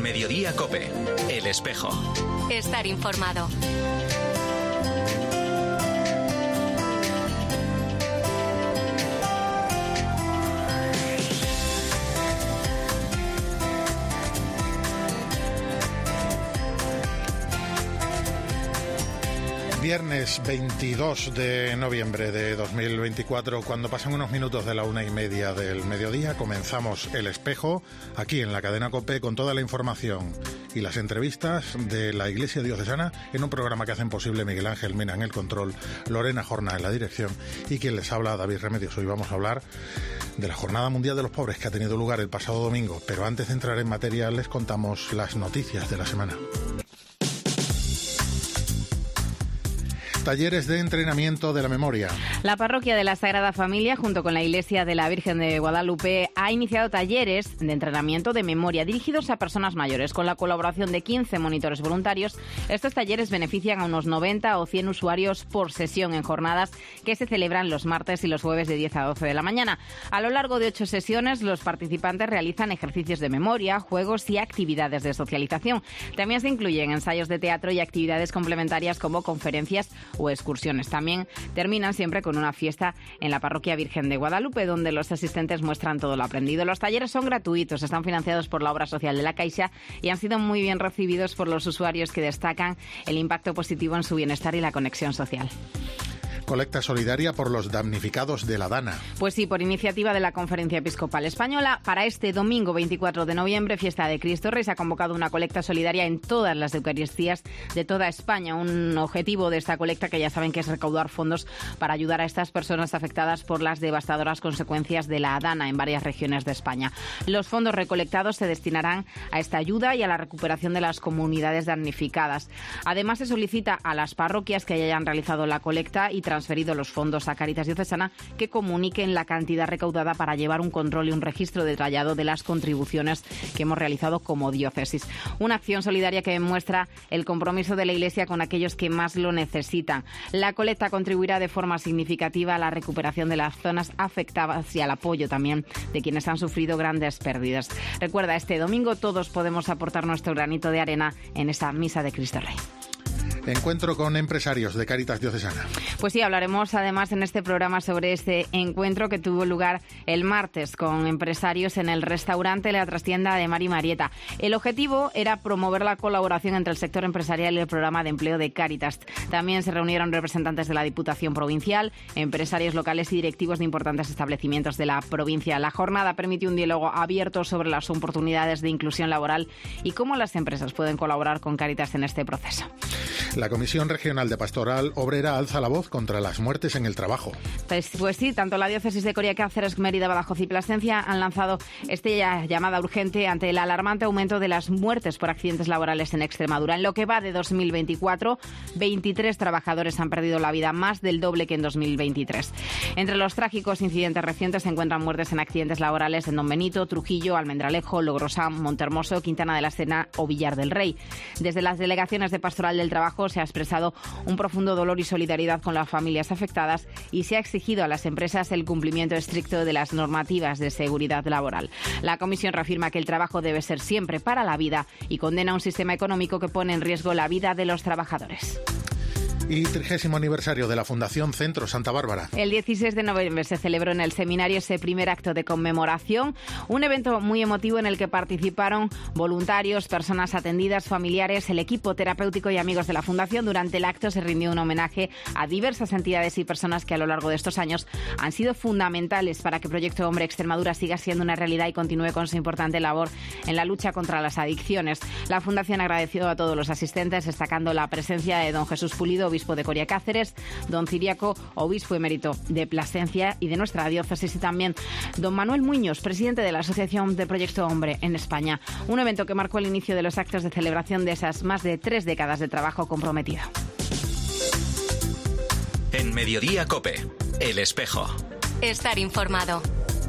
Mediodía COPE, El Espejo. Estar informado. Viernes 22 de noviembre de 2024, cuando pasan unos minutos de la 1:30 del mediodía, comenzamos El Espejo, aquí en la cadena COPE, con toda la información y las entrevistas de la Iglesia Diocesana, en un programa que hacen posible Miguel Ángel Mena en el control, Lorena Jorna en la dirección y quien les habla, David Remedios. Hoy vamos a hablar de la Jornada Mundial de los Pobres que ha tenido lugar el pasado domingo, pero antes de entrar en materia les contamos las noticias de la semana. Talleres de entrenamiento de la memoria. La Parroquia de la Sagrada Familia, junto con la Iglesia de la Virgen de Guadalupe, ha iniciado talleres de entrenamiento de memoria dirigidos a personas mayores. Con la colaboración de 15 monitores voluntarios, estos talleres benefician a unos 90 o 100 usuarios por sesión en jornadas que se celebran los martes y los jueves de 10 a 12 de la mañana. A lo largo de 8 sesiones, los participantes realizan ejercicios de memoria, juegos y actividades de socialización. También se incluyen ensayos de teatro y actividades complementarias como conferencias o excursiones. También terminan siempre con una fiesta en la Parroquia Virgen de Guadalupe, donde los asistentes muestran todo lo aprendido. Los talleres son gratuitos, están financiados por la obra social de la Caixa y han sido muy bien recibidos por los usuarios que destacan el impacto positivo en su bienestar y la conexión social. Colecta solidaria por los damnificados de la Dana. Pues sí, por iniciativa de la Conferencia Episcopal Española, para este domingo 24 de noviembre, fiesta de Cristo Rey, se ha convocado una colecta solidaria en todas las Eucaristías de toda España. Un objetivo de esta colecta, que ya saben que es recaudar fondos para ayudar a estas personas afectadas por las devastadoras consecuencias de la Dana en varias regiones de España. Los fondos recolectados se destinarán a esta ayuda y a la recuperación de las comunidades damnificadas. Además, se solicita a las parroquias que hayan realizado la colecta y transferido los fondos a Cáritas Diocesana que comuniquen la cantidad recaudada para llevar un control y un registro detallado de las contribuciones que hemos realizado como diócesis. Una acción solidaria que muestra el compromiso de la Iglesia con aquellos que más lo necesitan. La colecta contribuirá de forma significativa a la recuperación de las zonas afectadas y al apoyo también de quienes han sufrido grandes pérdidas. Recuerda, este domingo todos podemos aportar nuestro granito de arena en esa misa de Cristo Rey. Encuentro con empresarios de Cáritas Diocesana. Pues sí, hablaremos además en este programa sobre este encuentro que tuvo lugar el martes con empresarios en el restaurante La Trastienda de Mari Marieta. El objetivo era promover la colaboración entre el sector empresarial y el programa de empleo de Cáritas. También se reunieron representantes de la Diputación Provincial, empresarios locales y directivos de importantes establecimientos de la provincia. La jornada permitió un diálogo abierto sobre las oportunidades de inclusión laboral y cómo las empresas pueden colaborar con Cáritas en este proceso. La Comisión Regional de Pastoral Obrera alza la voz contra las muertes en el trabajo. Pues sí, tanto la diócesis de Coria Cáceres, Mérida, Badajoz y Plasencia han lanzado esta llamada urgente ante el alarmante aumento de las muertes por accidentes laborales en Extremadura. En lo que va de 2024, 23 trabajadores han perdido la vida, más del doble que en 2023. Entre los trágicos incidentes recientes se encuentran muertes en accidentes laborales en Don Benito, Trujillo, Almendralejo, Logrosán, Montermoso, Quintana de la Serena o Villar del Rey. Desde las delegaciones de Pastoral del Trabajo se ha expresado un profundo dolor y solidaridad con las familias afectadas y se ha exigido a las empresas el cumplimiento estricto de las normativas de seguridad laboral. La Comisión reafirma que el trabajo debe ser siempre para la vida y condena un sistema económico que pone en riesgo la vida de los trabajadores. Y 30º aniversario de la Fundación Centro Santa Bárbara. El 16 de noviembre se celebró en el seminario ese primer acto de conmemoración, un evento muy emotivo en el que participaron voluntarios, personas atendidas, familiares, el equipo terapéutico y amigos de la Fundación. Durante el acto se rindió un homenaje a diversas entidades y personas que a lo largo de estos años han sido fundamentales para que Proyecto Hombre Extremadura siga siendo una realidad y continúe con su importante labor en la lucha contra las adicciones. La Fundación agradeció a todos los asistentes, destacando la presencia de don Jesús Pulido, obispo de Coria Cáceres, don Ciriaco, obispo emérito de Plasencia y de nuestra diócesis, y también don Manuel Muñoz, presidente de la Asociación de Proyecto Hombre en España. Un evento que marcó el inicio de los actos de celebración de esas más de 3 décadas de trabajo comprometido. En Mediodía COPE, El Espejo. Estar informado.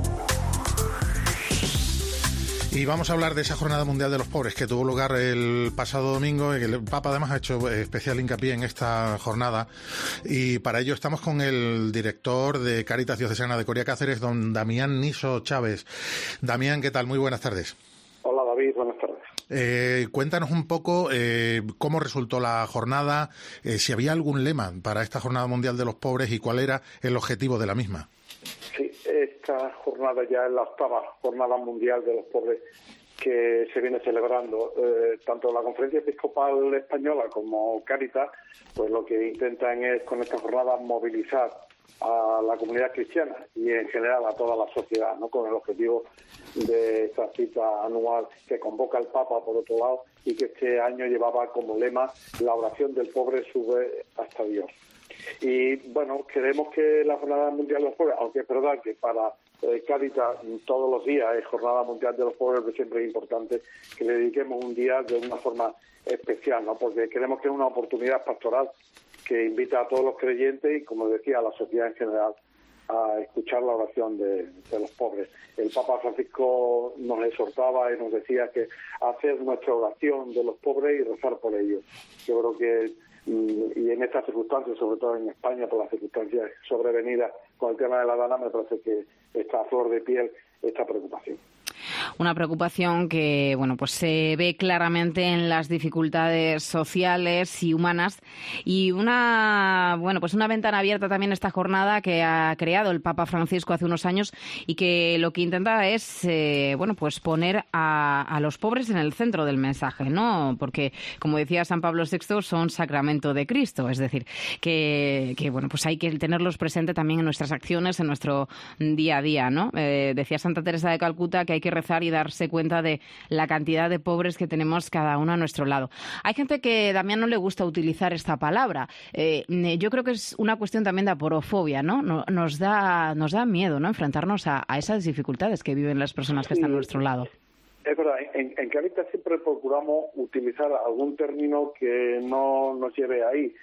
Y vamos a hablar de esa Jornada Mundial de los Pobres que tuvo lugar el pasado domingo. El Papa además ha hecho especial hincapié en esta jornada y para ello estamos con el director de Cáritas Diocesana de Coria Cáceres, don Damián Niso Chávez. Damián, ¿qué tal? Muy buenas tardes. Hola David, buenas tardes. Cuéntanos un poco cómo resultó la jornada, si había algún lema para esta Jornada Mundial de los Pobres y cuál era el objetivo de la misma. Sí, esta jornada ya es la 8ª Jornada Mundial de los Pobres que se viene celebrando. Tanto la Conferencia Episcopal Española como Cáritas, pues lo que intentan es con esta jornada movilizar a la comunidad cristiana y en general a toda la sociedad, ¿no? Con el objetivo de esta cita anual que convoca el Papa, por otro lado, y que este año llevaba como lema: la oración del pobre sube hasta Dios. Y bueno, queremos que la Jornada Mundial de los Pobres, aunque es verdad que para Cáritas todos los días es Jornada Mundial de los Pobres, pero siempre es importante que le dediquemos un día de una forma especial, ¿no? Porque creemos que es una oportunidad pastoral que invita a todos los creyentes y, como decía, a la sociedad en general a escuchar la oración de los pobres. El Papa Francisco nos exhortaba y nos decía que hacer nuestra oración de los pobres y rezar por ellos. Yo creo que, y en estas circunstancias, sobre todo en España, por las circunstancias sobrevenidas con el tema de la Dana, me parece que está a flor de piel esta preocupación. Una preocupación que, bueno, pues se ve claramente en las dificultades sociales y humanas, y una ventana abierta también esta jornada que ha creado el Papa Francisco hace unos años y que lo que intenta es, pues poner a los pobres en el centro del mensaje, ¿no? Porque, como decía San Pablo VI, son sacramento de Cristo, es decir, que pues hay que tenerlos presente también en nuestras acciones, en nuestro día a día, ¿no? Decía Santa Teresa de Calcuta que hay que rezar y darse cuenta de la cantidad de pobres que tenemos cada uno a nuestro lado. Hay gente que a Damián no le gusta utilizar esta palabra. Yo creo que es una cuestión también de aporofobia, ¿no? Nos da miedo, ¿no? Enfrentarnos a esas dificultades que viven las personas que están a nuestro lado. Es verdad, en Cáritas siempre procuramos utilizar algún término que no nos lleve ahí.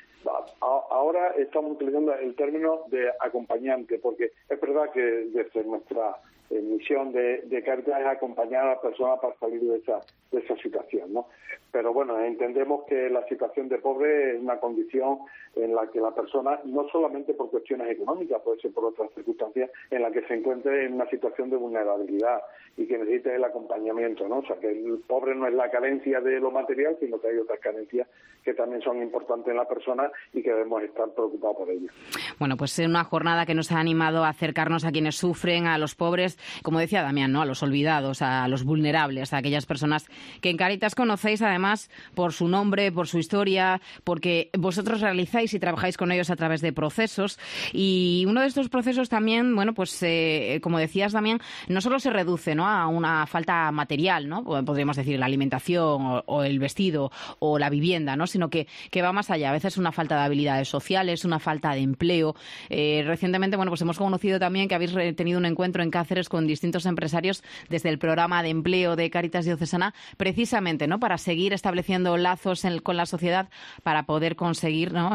Ahora estamos utilizando el término de acompañante, porque es verdad que desde nuestra misión de Cáritas es acompañar a la persona para salir de esa situación, ¿no? Pero bueno, entendemos que la situación de pobre es una condición en la que la persona, no solamente por cuestiones económicas, puede ser por otras circunstancias, en la que se encuentre en una situación de vulnerabilidad y que necesite el acompañamiento, ¿no? O sea, que el pobre no es la carencia de lo material, sino que hay otras carencias que también son importantes en la persona y que debemos estar preocupados por ello. Bueno, pues es una jornada que nos ha animado a acercarnos a quienes sufren, a los pobres, como decía Damián, ¿no? A los olvidados, a los vulnerables, a aquellas personas que en Cáritas conocéis además por su nombre, por su historia, porque vosotros realizáis y trabajáis con ellos a través de procesos, y uno de estos procesos también, bueno, pues como decías, Damián, no solo se reduce, ¿no?, a una falta material, ¿no?, podríamos decir la alimentación o el vestido o la vivienda, ¿no?, sino que va más allá. A veces una falta de habilidades sociales, una falta de empleo. Recientemente, bueno, pues hemos conocido también que habéis tenido un encuentro en Cáceres con distintos empresarios desde el programa de empleo de Cáritas Diocesana, precisamente, ¿no?, para seguir estableciendo lazos con la sociedad para poder conseguir, ¿no?,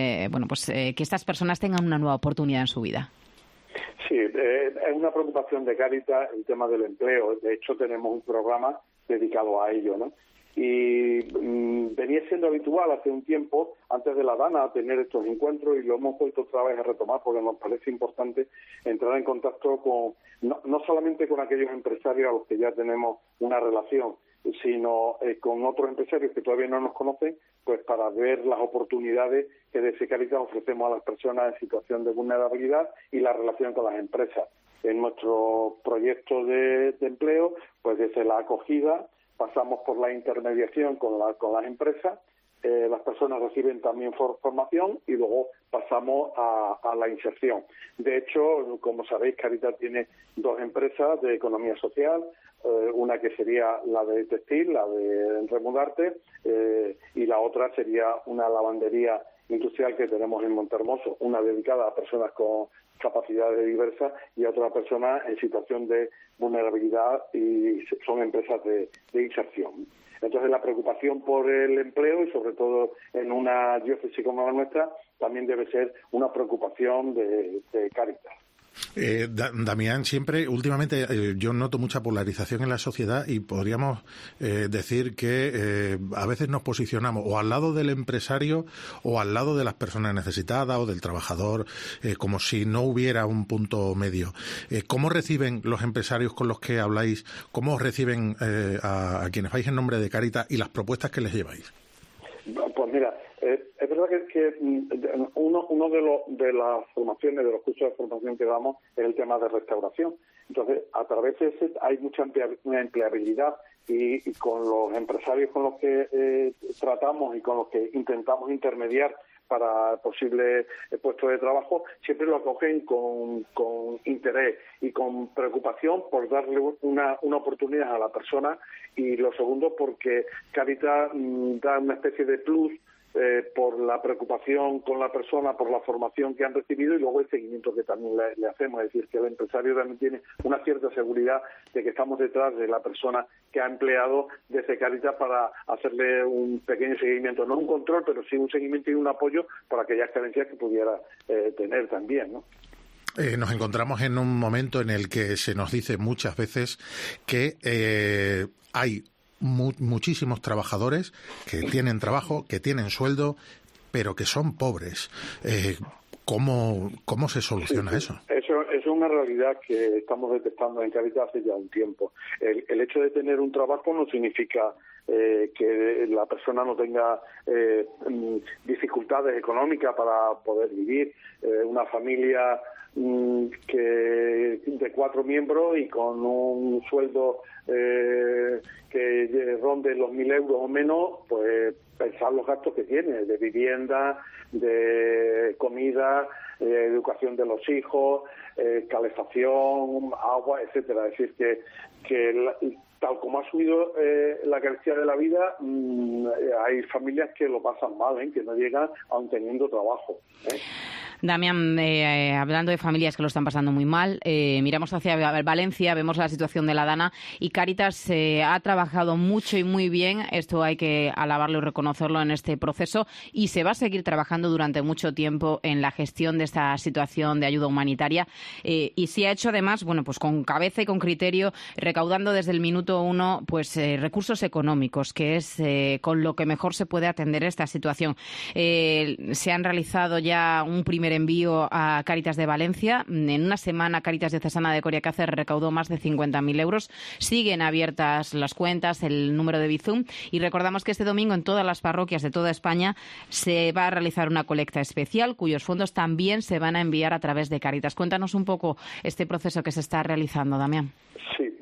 que estas personas tengan una nueva oportunidad en su vida. Sí, es una preocupación de Cáritas el tema del empleo. De hecho, tenemos un programa dedicado a ello, ¿no? Y venía siendo habitual hace un tiempo, antes de la Dana, tener estos encuentros, y lo hemos vuelto otra vez a retomar porque nos parece importante entrar en contacto con no solamente con aquellos empresarios a los que ya tenemos una relación, sino con otros empresarios que todavía no nos conocen, pues para ver las oportunidades que desde Cáritas ofrecemos a las personas en situación de vulnerabilidad y la relación con las empresas. En nuestro proyecto de empleo, pues desde la acogida pasamos por la intermediación con las empresas, las personas reciben también formación y luego pasamos a la inserción. De hecho, como sabéis, Cáritas tiene 2 empresas de economía social, una que sería la de textil, la de Remudarte, y la otra sería una lavandería industrial que tenemos en Montehermoso, una dedicada a personas con capacidades diversas y a otra persona en situación de vulnerabilidad, y son empresas de inserción. Entonces, la preocupación por el empleo, y sobre todo en una diócesis como la nuestra, también debe ser una preocupación de Cáritas. Damián, últimamente yo noto mucha polarización en la sociedad y podríamos decir que a veces nos posicionamos o al lado del empresario o al lado de las personas necesitadas o del trabajador, como si no hubiera un punto medio. ¿Cómo reciben los empresarios con los que habláis? ¿Cómo reciben a quienes vais en nombre de Cáritas y las propuestas que les lleváis? Pues mira, es verdad que uno de las formaciones, de los cursos de formación que damos, es el tema de restauración. Entonces, a través de ese hay mucha empleabilidad y con los empresarios con los que tratamos y con los que intentamos intermediar para posibles puestos de trabajo, siempre lo acogen con interés y con preocupación por darle una oportunidad a la persona, y lo segundo porque Cáritas da una especie de plus por la preocupación con la persona, por la formación que han recibido y luego el seguimiento que también le hacemos. Es decir, que el empresario también tiene una cierta seguridad de que estamos detrás de la persona que ha empleado desde Cáritas para hacerle un pequeño seguimiento, no un control, pero sí un seguimiento y un apoyo para aquellas carencias que pudiera tener también, ¿no? Nos encontramos en un momento en el que se nos dice muchas veces que hay muchísimos trabajadores que tienen trabajo, que tienen sueldo, pero que son pobres. ¿Cómo se soluciona eso? Eso es una realidad que estamos detectando en Cáritas hace ya un tiempo. El hecho de tener un trabajo no significa que la persona no tenga dificultades económicas para poder vivir. Una familia que de 4 miembros y con un sueldo que ronde los 1.000 euros o menos, pues pensar los gastos que tiene de vivienda, de comida, de educación de los hijos, calefacción, agua, etcétera. Es decir, que tal como ha subido la calidad de la vida, hay familias que lo pasan mal, que no llegan aun teniendo trabajo. Damián, hablando de familias que lo están pasando muy mal, miramos hacia Valencia, vemos la situación de la Dana y Cáritas ha trabajado mucho y muy bien, esto hay que alabarlo y reconocerlo en este proceso, y se va a seguir trabajando durante mucho tiempo en la gestión de esta situación de ayuda humanitaria, y se ha hecho además, bueno, pues con cabeza y con criterio, recaudando desde el minuto 1 pues recursos económicos, que es con lo que mejor se puede atender esta situación. Se han realizado ya un primer envío a Cáritas de Valencia. En una semana, Cáritas Diocesana de Coria Cáceres recaudó más de 50.000 euros. Siguen abiertas las cuentas, el número de Bizum. Y recordamos que este domingo en todas las parroquias de toda España se va a realizar una colecta especial, cuyos fondos también se van a enviar a través de Cáritas. Cuéntanos un poco este proceso que se está realizando, Damián. Sí,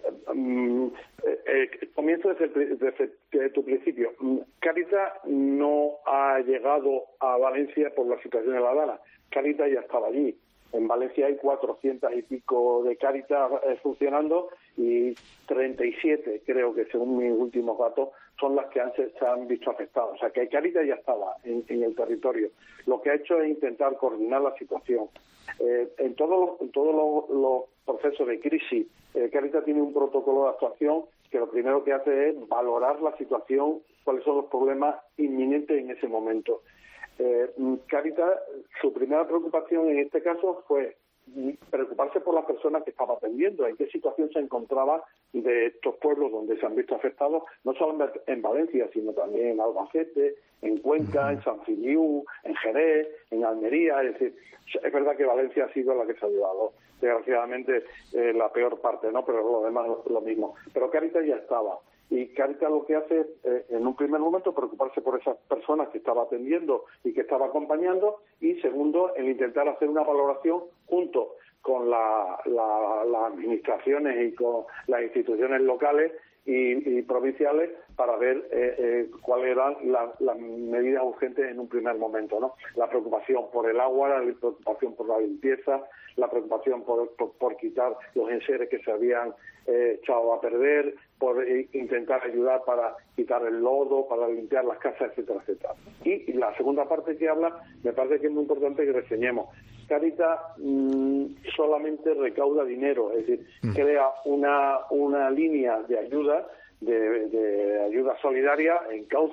comienzo desde tu principio. Cáritas no ha llegado a Valencia por la situación de la Dana. Cáritas ya estaba allí. En Valencia hay 400 y pico de Cáritas funcionando y 37, creo que según mis últimos datos, son las que se han visto afectadas. O sea, que Cáritas ya estaba en el territorio. Lo que ha hecho es intentar coordinar la situación. En todos los procesos de crisis, Cáritas tiene un protocolo de actuación que lo primero que hace es valorar la situación, cuáles son los problemas inminentes en ese momento. Cáritas, su primera preocupación en este caso fue preocuparse por las personas que estaba atendiendo, en qué situación se encontraba de estos pueblos donde se han visto afectados, no solo en Valencia, sino también en Albacete, en Cuenca, en San Filiu, en Jerez, en Almería. Es decir, es verdad que Valencia ha sido la que se ha llevado, desgraciadamente, la peor parte, ¿no? Pero lo demás lo mismo. Pero Cáritas ya estaba. Y Cáritas lo que hace es, en un primer momento, preocuparse por esas personas que estaba atendiendo y que estaba acompañando, y segundo, el intentar hacer una valoración junto con las administraciones y con las instituciones locales y provinciales para ver cuáles eran las medidas urgentes en un primer momento, ¿no? La preocupación por el agua, la preocupación por la limpieza, la preocupación por quitar los enseres que se habían echado a perder, por intentar ayudar para quitar el lodo, para limpiar las casas, etcétera, etcétera. Y la segunda parte que habla, me parece que es muy importante que reseñemos. Cáritas solamente recauda dinero, es decir, crea una línea de ayuda, de ayuda solidaria, encauza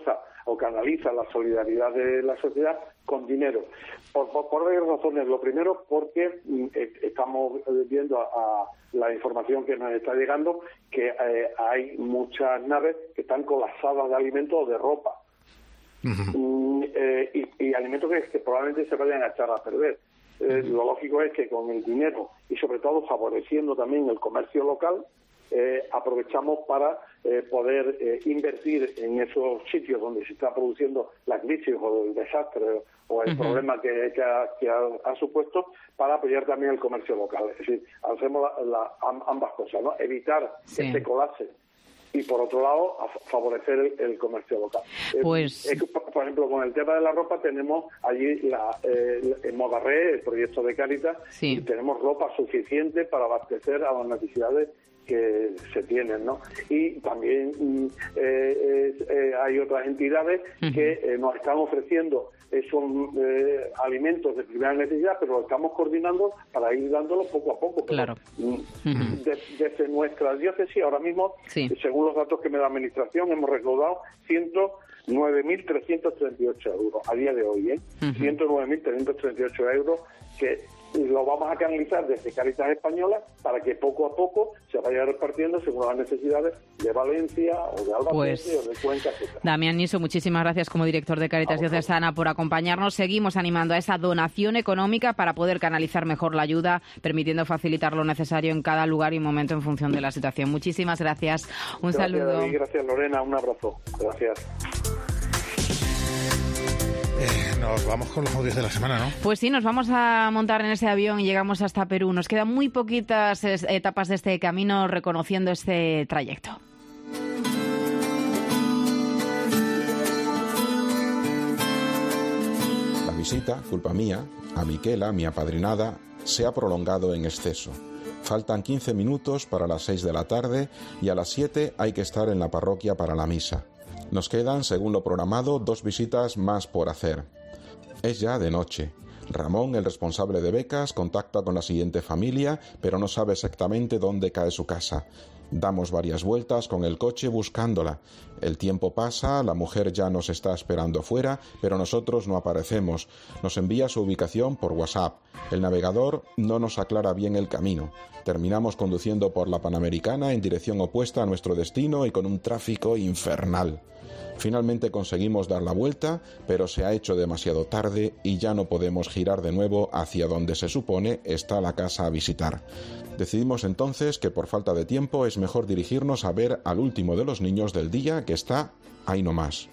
o canaliza la solidaridad de la sociedad con dinero. Por varias razones. Lo primero, porque estamos viendo a la información que nos está llegando que hay muchas naves que están colapsadas de alimentos o de ropa. Y alimentos que probablemente se vayan a echar a perder. Lo lógico es que con el dinero y sobre todo favoreciendo también el comercio local, aprovechamos para poder invertir en esos sitios donde se está produciendo la crisis o el desastre o el problema que ha supuesto, para apoyar también el comercio local. Es decir, hacemos ambas cosas, ¿no? Evitar que se colapse y, por otro lado, favorecer el comercio local. Pues... por ejemplo, con el tema de la ropa, tenemos allí en Modarré, el proyecto de Cáritas, y tenemos ropa suficiente para abastecer a las necesidades que se tienen, ¿no? Y también hay otras entidades que nos están ofreciendo esos alimentos de primera necesidad, pero lo estamos coordinando para ir dándolo poco a poco. Claro. Desde nuestra diócesis, ahora mismo, según los datos que me da la Administración, hemos recaudado 109.338 euros a día de hoy, 109.338 euros que lo vamos a canalizar desde Cáritas Española para que poco a poco se vaya repartiendo según las necesidades de Valencia o de Albacete o de Cuenca, etc. Damián Niso, muchísimas gracias como director de Cáritas Diocesana por acompañarnos. Seguimos animando a esa donación económica para poder canalizar mejor la ayuda, permitiendo facilitar lo necesario en cada lugar y momento en función de la situación. Muchísimas gracias. Saludo. David, gracias, Lorena. Un abrazo. Gracias. Nos vamos con los audios de la semana, ¿no? Pues sí, nos vamos a montar en ese avión y llegamos hasta Perú. Nos quedan muy poquitas etapas de este camino reconociendo este trayecto. La visita, culpa mía, a Miquela, mi apadrinada, se ha prolongado en exceso. Faltan 15 minutos para las 6 de la tarde y a las 7 hay que estar en la parroquia para la misa. Nos quedan, según lo programado, 2 visitas más por hacer. Es ya de noche. Ramón, el responsable de becas, contacta con la siguiente familia, pero no sabe exactamente dónde cae su casa. Damos varias vueltas con el coche buscándola. El tiempo pasa, la mujer ya nos está esperando afuera, pero nosotros no aparecemos. Nos envía su ubicación por WhatsApp. El navegador no nos aclara bien el camino. Terminamos conduciendo por la Panamericana en dirección opuesta a nuestro destino y con un tráfico infernal. Finalmente conseguimos dar la vuelta, pero se ha hecho demasiado tarde y ya no podemos girar de nuevo hacia donde se supone está la casa a visitar. Decidimos entonces que por falta de tiempo es mejor dirigirnos a ver al último de los niños del día, que está ahí nomás.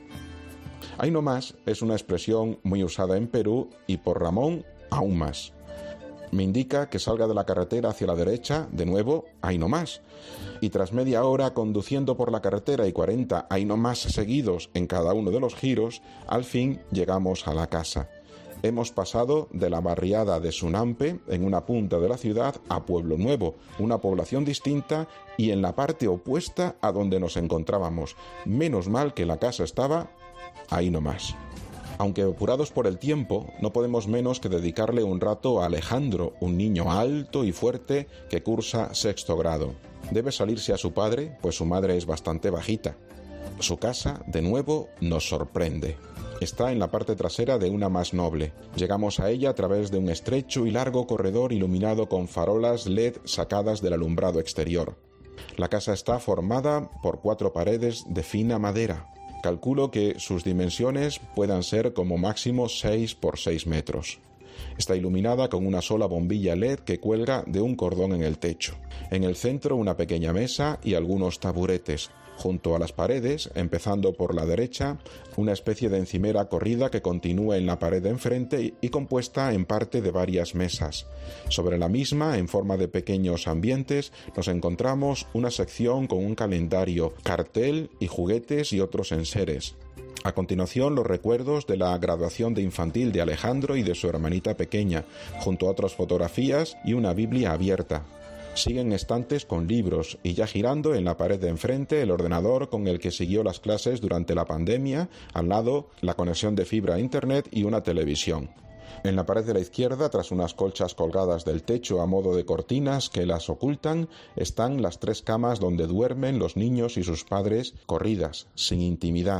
Ahí nomás es una expresión muy usada en Perú y por Ramón aún más. Me indica que salga de la carretera hacia la derecha, de nuevo, ahí nomás. Y tras media hora conduciendo por la carretera y 40 ahí nomás seguidos en cada uno de los giros, al fin llegamos a la casa. Hemos pasado de la barriada de Sunampe, en una punta de la ciudad, a Pueblo Nuevo, una población distinta y en la parte opuesta a donde nos encontrábamos. Menos mal que la casa estaba ahí nomás. Aunque apurados por el tiempo, no podemos menos que dedicarle un rato a Alejandro, un niño alto y fuerte que cursa 6º grado. Debe salirse a su padre, pues su madre es bastante bajita. Su casa, de nuevo, nos sorprende. Está en la parte trasera de una más noble. Llegamos a ella a través de un estrecho y largo corredor iluminado con farolas LED sacadas del alumbrado exterior. La casa está formada por 4 paredes de fina madera. Calculo que sus dimensiones puedan ser como máximo 6 por 6 metros. Está iluminada con una sola bombilla LED que cuelga de un cordón en el techo. En el centro una pequeña mesa y algunos taburetes. Junto a las paredes, empezando por la derecha, una especie de encimera corrida que continúa en la pared de enfrente y compuesta en parte de varias mesas. Sobre la misma, en forma de pequeños ambientes, nos encontramos una sección con un calendario, cartel y juguetes y otros enseres. A continuación, los recuerdos de la graduación de infantil de Alejandro y de su hermanita pequeña, junto a otras fotografías y una Biblia abierta. Siguen estantes con libros y ya girando en la pared de enfrente el ordenador con el que siguió las clases durante la pandemia, al lado la conexión de fibra a internet y una televisión. En la pared de la izquierda, tras unas colchas colgadas del techo a modo de cortinas que las ocultan, están las 3 camas donde duermen los niños y sus padres corridas, sin intimidad.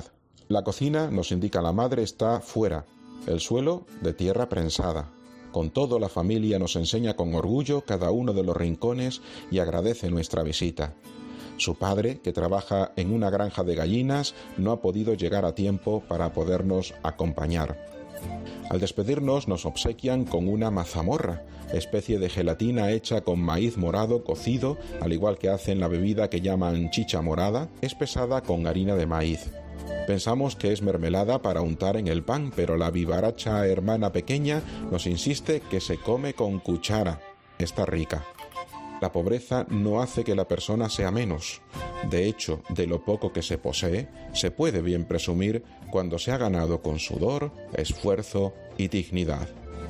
La cocina, nos indica la madre, está fuera, el suelo de tierra prensada. Con todo, la familia nos enseña con orgullo cada uno de los rincones y agradece nuestra visita. Su padre, que trabaja en una granja de gallinas, no ha podido llegar a tiempo para podernos acompañar. Al despedirnos nos obsequian con una mazamorra, especie de gelatina hecha con maíz morado cocido, al igual que hacen la bebida que llaman chicha morada, es pesada con harina de maíz. Pensamos que es mermelada para untar en el pan, pero la vivaracha hermana pequeña nos insiste que se come con cuchara. Está rica. La pobreza no hace que la persona sea menos. De hecho, de lo poco que se posee, se puede bien presumir cuando se ha ganado con sudor, esfuerzo y dignidad.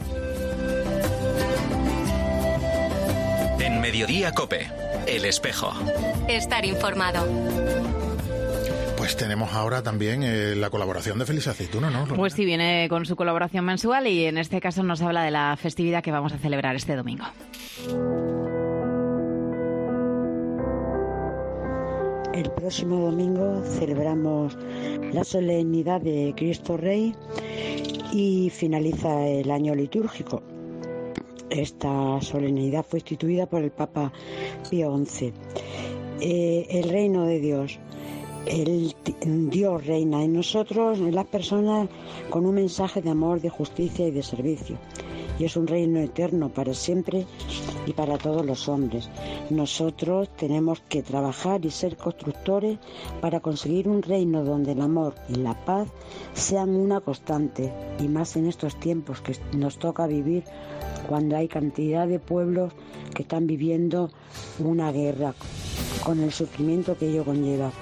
En Mediodía COPE, El Espejo. Estar informado. Pues tenemos ahora también la colaboración de Feliz Aceituno, ¿no? Pues sí, viene con su colaboración mensual y en este caso nos habla de la festividad que vamos a celebrar este domingo. El próximo domingo celebramos la solemnidad de Cristo Rey y finaliza el año litúrgico. Esta solemnidad fue instituida por el Papa Pío XI. El reino de Dios. El Dios reina en nosotros, en las personas, con un mensaje de amor, de justicia y de servicio. Y es un reino eterno para siempre y para todos los hombres. Nosotros tenemos que trabajar y ser constructores para conseguir un reino donde el amor y la paz sean una constante, y más en estos tiempos que nos toca vivir, cuando hay cantidad de pueblos que están viviendo una guerra con el sufrimiento que ello conlleva.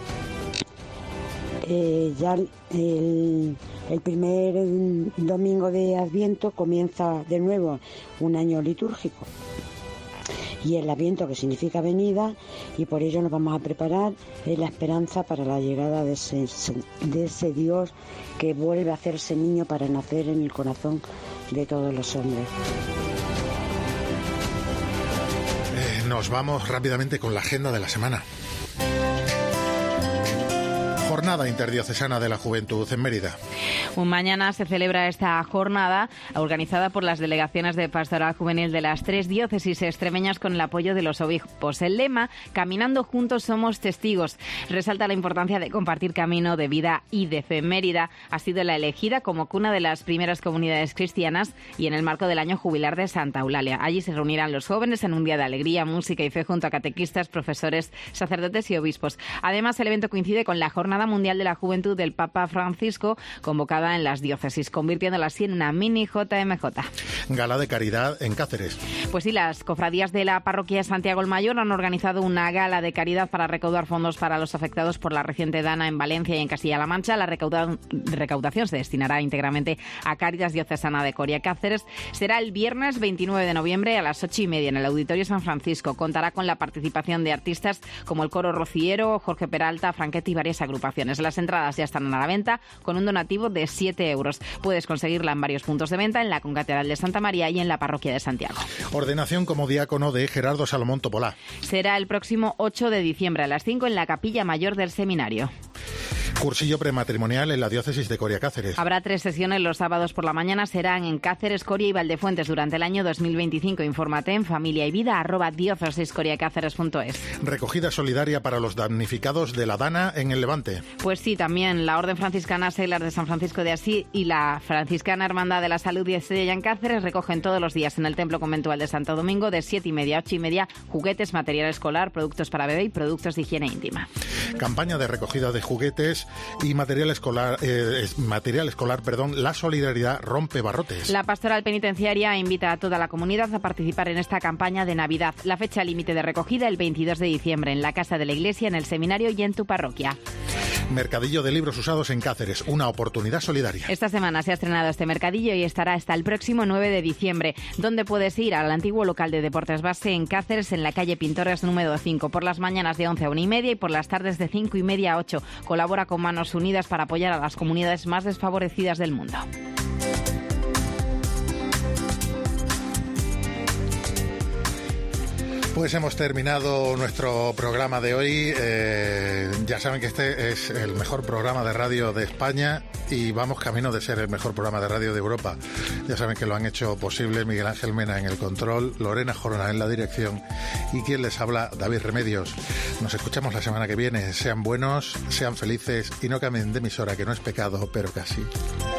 Ya el primer domingo de Adviento comienza de nuevo un año litúrgico, y el Adviento, que significa venida, y por ello nos vamos a preparar en la esperanza para la llegada de ese Dios que vuelve a hacerse niño para nacer en el corazón de todos los hombres. Nos vamos rápidamente con la agenda de la semana. Jornada Interdiocesana de la Juventud en Mérida. Mañana se celebra esta jornada organizada por las delegaciones de Pastoral Juvenil de las 3 diócesis extremeñas con el apoyo de los obispos. El lema, Caminando juntos somos testigos, resalta la importancia de compartir camino de vida y de fe. Mérida ha sido la elegida como cuna de las primeras comunidades cristianas y en el marco del año jubilar de Santa Eulalia. Allí se reunirán los jóvenes en un día de alegría, música y fe junto a catequistas, profesores, sacerdotes y obispos. Además, el evento coincide con la Jornada Mundial de la Juventud del Papa Francisco, convocada en las diócesis, convirtiéndola así en una mini JMJ. Gala de caridad en Cáceres. Pues sí, las cofradías de la parroquia de Santiago el Mayor han organizado una gala de caridad para recaudar fondos para los afectados por la reciente dana en Valencia y en Castilla-La Mancha. La recaudación se destinará íntegramente a Cáritas Diocesana de Coria. Cáceres será el viernes 29 de noviembre a las 8:30 en el Auditorio San Francisco. Contará con la participación de artistas como el Coro Rociero, Jorge Peralta, Franchetti y varias agrupaciones. Las entradas ya están a la venta con un donativo de 7 euros. Puedes conseguirla en varios puntos de venta, en la Concatedral de Santa María y en la Parroquia de Santiago. Ordenación como diácono de Gerardo Salomón Topolá. Será el próximo 8 de diciembre a las 5 en la Capilla Mayor del Seminario. Cursillo prematrimonial en la diócesis de Coria Cáceres. Habrá 3 sesiones los sábados por la mañana. Serán en Cáceres, Coria y Valdefuentes durante el año 2025. Infórmate en familiayvida@diocesiscoriacáceres.es. Recogida solidaria para los damnificados de la dana en el Levante. Pues sí, también la Orden Franciscana Seglar de San Francisco de Asís y la Franciscana Hermandad de la Salud y Estrella en Cáceres recogen todos los días en el Templo Conventual de Santo Domingo de 7:30 a 8:30 juguetes, material escolar, productos para bebé y productos de higiene íntima. Campaña de recogida de juguetes y material escolar, la solidaridad rompe barrotes. La Pastoral Penitenciaria invita a toda la comunidad a participar en esta campaña de Navidad. La fecha límite de recogida el 22 de diciembre en la Casa de la Iglesia, en el seminario y en tu parroquia. Mercadillo de libros usados en Cáceres, una oportunidad solidaria. Esta semana se ha estrenado este mercadillo y estará hasta el próximo 9 de diciembre, donde puedes ir al antiguo local de Deportes Base en Cáceres, en la calle Pintores número 5, por las mañanas de 11 a 1:30 y por las tardes de 5:30 a 8. Colabora con Manos Unidas para apoyar a las comunidades más desfavorecidas del mundo. Pues hemos terminado nuestro programa de hoy. Ya saben que este es el mejor programa de radio de España y vamos camino de ser el mejor programa de radio de Europa. Ya saben que lo han hecho posible Miguel Ángel Mena en el control, Lorena Jorona en la dirección y quien les habla, David Remedios. Nos escuchamos la semana que viene. Sean buenos, sean felices y no cambien de emisora, que no es pecado, pero casi.